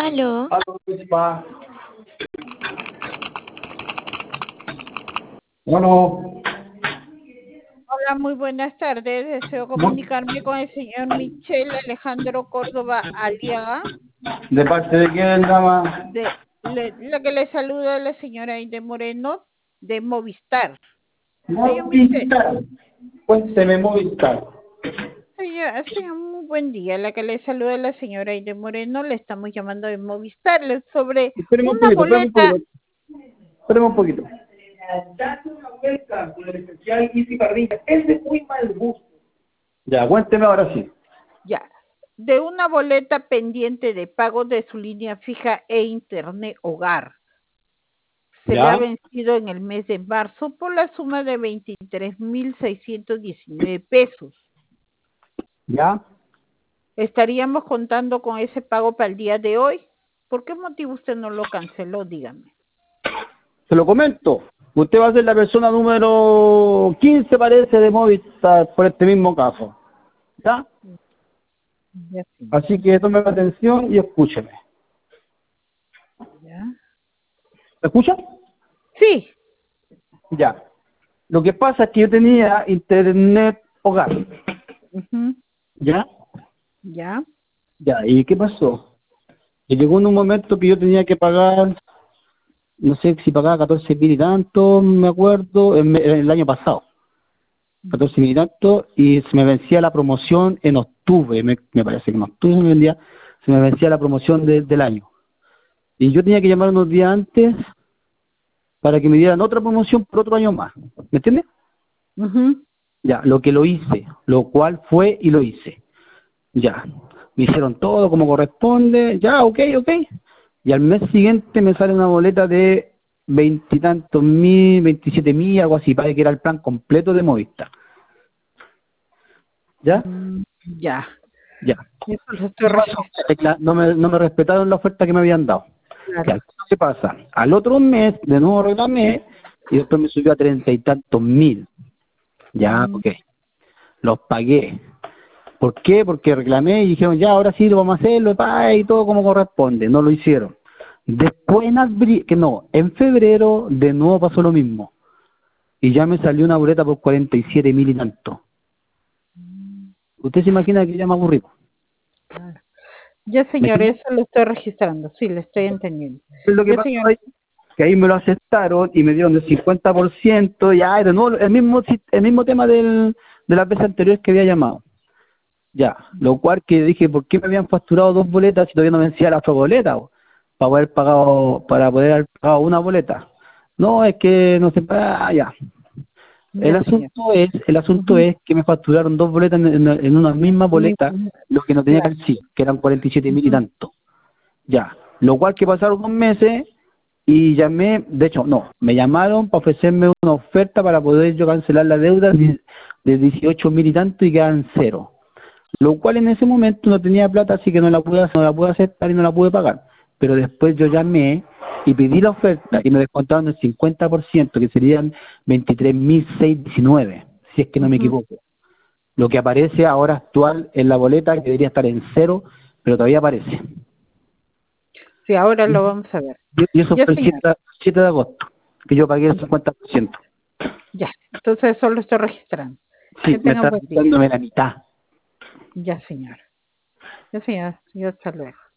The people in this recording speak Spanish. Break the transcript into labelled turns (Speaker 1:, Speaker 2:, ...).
Speaker 1: Aló.
Speaker 2: Aló, pa. Bueno,
Speaker 3: Hola, muy buenas tardes. Deseo comunicarme con el señor Michel Alejandro Córdoba Aliaga.
Speaker 2: ¿de parte de quién, dama?
Speaker 3: La que le saluda es la señora Aide Moreno de Movistar. Señor Michel.
Speaker 2: Movistar. Cuénteme, Movistar.
Speaker 3: Señor, muy buen día. La que le saluda es la señora Aide Moreno. Le estamos llamando de Movistar sobre
Speaker 2: Espéreme un
Speaker 3: una
Speaker 2: poquito,
Speaker 3: boleta.
Speaker 2: Espéreme un poquito. Date una vuelta con el licenciado Isi Parrilla. Es de muy mal gusto. Ya, cuénteme ahora sí.
Speaker 3: Ya, de una boleta pendiente de pago de su línea fija e internet hogar. Se le ha
Speaker 2: ¿Ya?
Speaker 3: vencido en el mes de marzo por la suma de 23.619 pesos.
Speaker 2: ¿Ya?
Speaker 3: ¿Estaríamos contando con ese pago para el día de hoy? ¿Por qué motivo usted no lo canceló? Dígame.
Speaker 2: Se lo comento. Usted va a ser la persona número 15, parece, de Movistar por este mismo caso. ¿Ya?
Speaker 3: Ya, sí.
Speaker 2: Así que tome atención y escúcheme.
Speaker 3: ¿Ya?
Speaker 2: ¿Me escucha?
Speaker 3: Sí.
Speaker 2: Ya. Lo que pasa es que yo tenía internet hogar.
Speaker 3: Ujú.
Speaker 2: ¿Ya?
Speaker 3: Ya.
Speaker 2: Ya. ¿Y qué pasó? Que llegó en un momento que yo tenía que pagar, no sé si pagaba 14.000 y tanto, me acuerdo, el año pasado. 14.000 y tanto, y se me vencía la promoción en octubre, me parece que en octubre se me vencía la promoción del año. Y yo tenía que llamar unos días antes para que me dieran otra promoción por otro año más. ¿Me entiendes?
Speaker 3: Ujú.
Speaker 2: Ya, lo que lo hice, lo cual fue y lo hice. Ya, me hicieron todo como corresponde, ya, ok. Y al mes siguiente me sale una boleta de 20 y tantos mil, 27.000, algo así, para que era el plan completo de Movistar. ¿Ya?
Speaker 3: Ya.
Speaker 2: Ya.
Speaker 3: Eso lo
Speaker 2: ¿Qué
Speaker 3: estoy
Speaker 2: pasó?
Speaker 3: registrando.
Speaker 2: No me respetaron la oferta que me habían dado.
Speaker 3: Claro.
Speaker 2: Ya, ¿qué pasa? Al otro mes, de nuevo reclamé, y después me subió a 30 y tantos mil. Ya, ok. Los pagué. ¿Por qué? Porque reclamé y dijeron, ya, ahora sí lo vamos a hacerlo, y todo como corresponde. No lo hicieron. Después en abril, en febrero de nuevo pasó lo mismo. Y ya me salió una boleta por 47.000 y tanto. ¿Usted se imagina que ya me aburrí?
Speaker 3: Claro. Ya,
Speaker 2: ¿Me
Speaker 3: señor,
Speaker 2: entiende?
Speaker 3: eso lo estoy registrando. Sí, lo estoy entendiendo.
Speaker 2: Es lo que
Speaker 3: Ya,
Speaker 2: pasó
Speaker 3: señor.
Speaker 2: ahí, que ahí me lo aceptaron y me dieron el 50%, ya, de nuevo, el mismo tema de las veces anteriores que había llamado. Ya, lo cual que dije, ¿por qué me habían facturado dos boletas si todavía no vencía la otra boleta? Para poder haber pagado una boleta. No, es que no se paga, ya.
Speaker 3: Ya, señor.
Speaker 2: El asunto es que me facturaron dos boletas en una misma boleta, lo que no tenía que
Speaker 3: Claro.
Speaker 2: decir, que eran 47.000 y tanto. Ya, lo cual que pasaron 2 meses y llamé, de hecho, no, me llamaron para ofrecerme una oferta para poder yo cancelar la deuda de 18.000 y tanto y quedan cero. Lo cual en ese momento no tenía plata, así que no la pude aceptar y no la pude pagar. Pero después yo llamé y pedí la oferta y me descontaron el 50%, que serían 23.619, si es que no me equivoco. Lo que aparece ahora actual en la boleta, que debería estar en cero, pero todavía aparece.
Speaker 3: Sí, ahora lo vamos a ver.
Speaker 2: Y eso
Speaker 3: Ya,
Speaker 2: fue el
Speaker 3: señor.
Speaker 2: 7 de agosto, que yo pagué el 50%.
Speaker 3: Ya. Entonces eso lo estoy registrando.
Speaker 2: Sí,
Speaker 3: Que
Speaker 2: me
Speaker 3: tenga
Speaker 2: está
Speaker 3: buen día.
Speaker 2: dándome la mitad.
Speaker 3: Ya, señor. Ya, señor. Ya, hasta luego.